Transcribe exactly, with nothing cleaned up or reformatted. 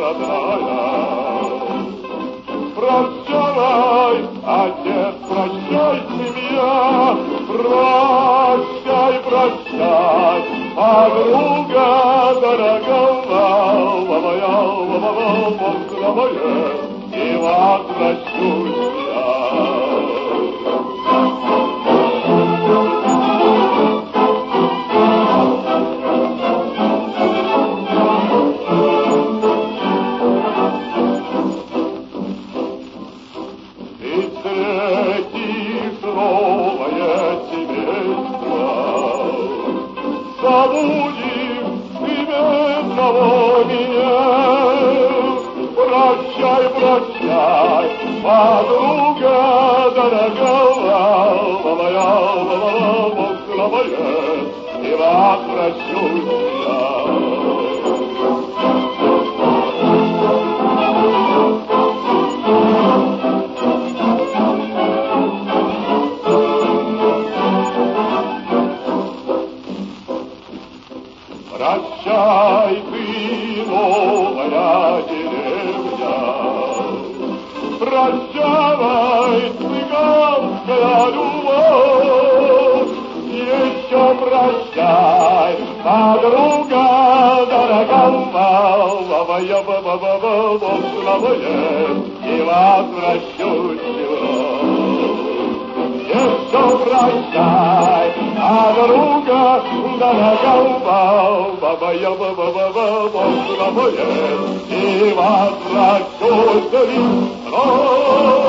родная. Прощай, отец, прощай, семья, прощай, прощай, подруга дорогая, моя, моя, моя, и возвращусь я. Забудем и без того меня. Прощай, прощай, подруга дорогая, моя, моя, и возвращусь я. Прощай, ты, новая деревня, прощай, цыганская любовь, еще прощай, подруга дорогая, моя, моя, и возвращусь вновь. Еще прощай, подруга дорогая, моя, моя, и возвращусь вновь.